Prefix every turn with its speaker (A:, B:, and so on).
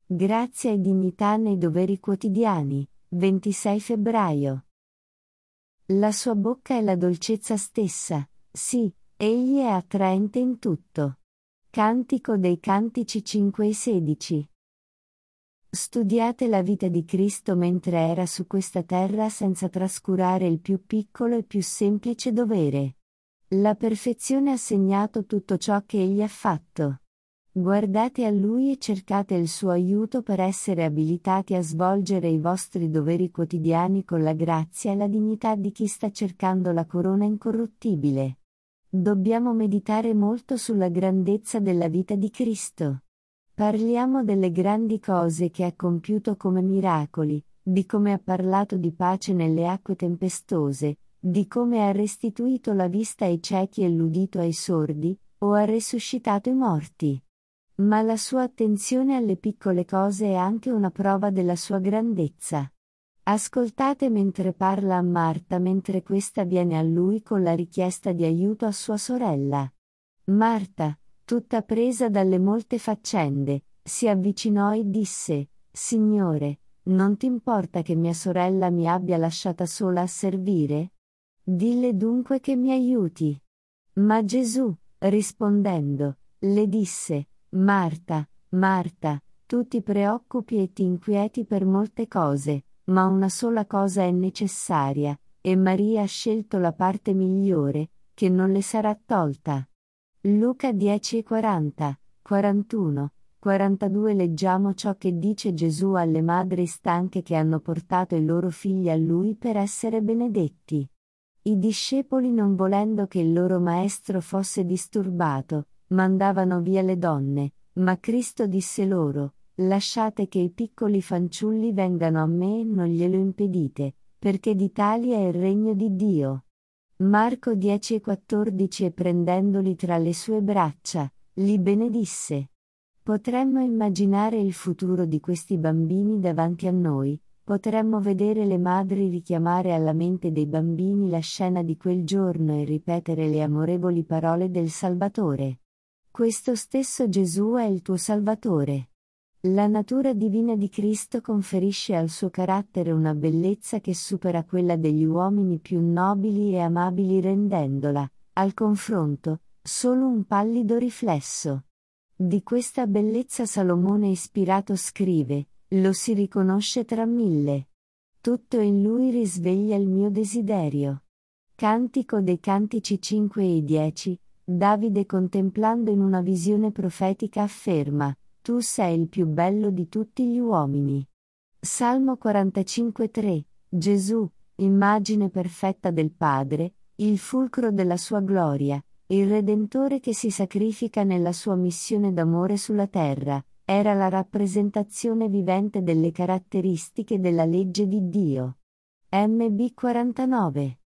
A: Grazia e dignità nei doveri quotidiani, 26 febbraio. La sua bocca è la dolcezza stessa, sì, egli è attraente in tutto. Cantico dei Cantici 5 e 16. Studiate la vita di Cristo mentre era su questa terra senza trascurare il più piccolo e più semplice dovere. La perfezione ha segnato tutto ciò che egli ha fatto. Guardate a lui e cercate il suo aiuto per essere abilitati a svolgere i vostri doveri quotidiani con la grazia e la dignità di chi sta cercando la corona incorruttibile. Dobbiamo meditare molto sulla grandezza della vita di Cristo. Parliamo delle grandi cose che ha compiuto come miracoli, di come ha parlato di pace nelle acque tempestose, di come ha restituito la vista ai ciechi e l'udito ai sordi, o ha resuscitato i morti. Ma la sua attenzione alle piccole cose è anche una prova della sua grandezza. Ascoltate mentre parla a Marta mentre questa viene a lui con la richiesta di aiuto a sua sorella. Marta, tutta presa dalle molte faccende, si avvicinò e disse: Signore, non ti importa che mia sorella mi abbia lasciata sola a servire? Dille dunque che mi aiuti. Ma Gesù, rispondendo, le disse: Marta, Marta, tu ti preoccupi e ti inquieti per molte cose, ma una sola cosa è necessaria, e Maria ha scelto la parte migliore, che non le sarà tolta. Luca 10:40, 41, 42. Leggiamo ciò che dice Gesù alle madri stanche che hanno portato i loro figli a lui per essere benedetti. I discepoli, non volendo che il loro maestro fosse disturbato, mandavano via le donne, ma Cristo disse loro: Lasciate che i piccoli fanciulli vengano a me e non glielo impedite, perché di tali è il regno di Dio. Marco 10:14. E prendendoli tra le sue braccia, li benedisse. Potremmo immaginare il futuro di questi bambini davanti a noi. Potremmo vedere le madri richiamare alla mente dei bambini la scena di quel giorno e ripetere le amorevoli parole del Salvatore. Questo stesso Gesù è il tuo Salvatore. La natura divina di Cristo conferisce al suo carattere una bellezza che supera quella degli uomini più nobili e amabili, rendendola, al confronto, solo un pallido riflesso. Di questa bellezza Salomone ispirato scrive: Lo si riconosce tra mille. Tutto in lui risveglia il mio desiderio. Cantico dei Cantici 5 e 10. Davide, contemplando in una visione profetica, afferma: Tu sei il più bello di tutti gli uomini. Salmo 45:3. Gesù, immagine perfetta del Padre, il fulcro della sua gloria, il Redentore che si sacrifica nella sua missione d'amore sulla terra, era la rappresentazione vivente delle caratteristiche della legge di Dio. MB 49.